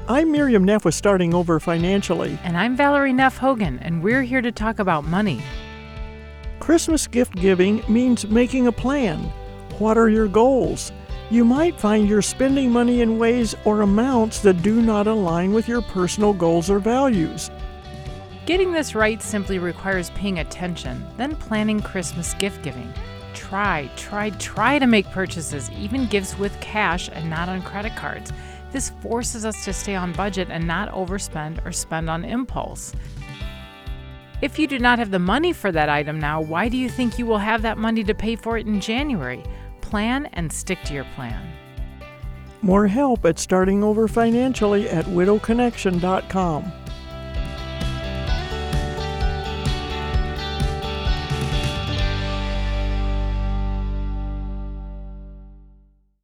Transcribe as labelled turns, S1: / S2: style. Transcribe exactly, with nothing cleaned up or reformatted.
S1: I'm Miriam Neff with Starting Over Financially.
S2: And I'm Valerie Neff Hogan, and we're here to talk about money.
S1: Christmas gift giving means making a plan. What are your goals? You might find you're spending money in ways or amounts that do not align with your personal goals or values.
S2: Getting this right simply requires paying attention, then planning Christmas gift giving. Try, try, try to make purchases, even gifts with cash and not on credit cards. This forces us to stay on budget and not overspend or spend on impulse. If you do not have the money for that item now, why do you think you will have that money to pay for it in January? Plan and stick to your plan.
S1: More help at Starting Over Financially at widow connection dot com.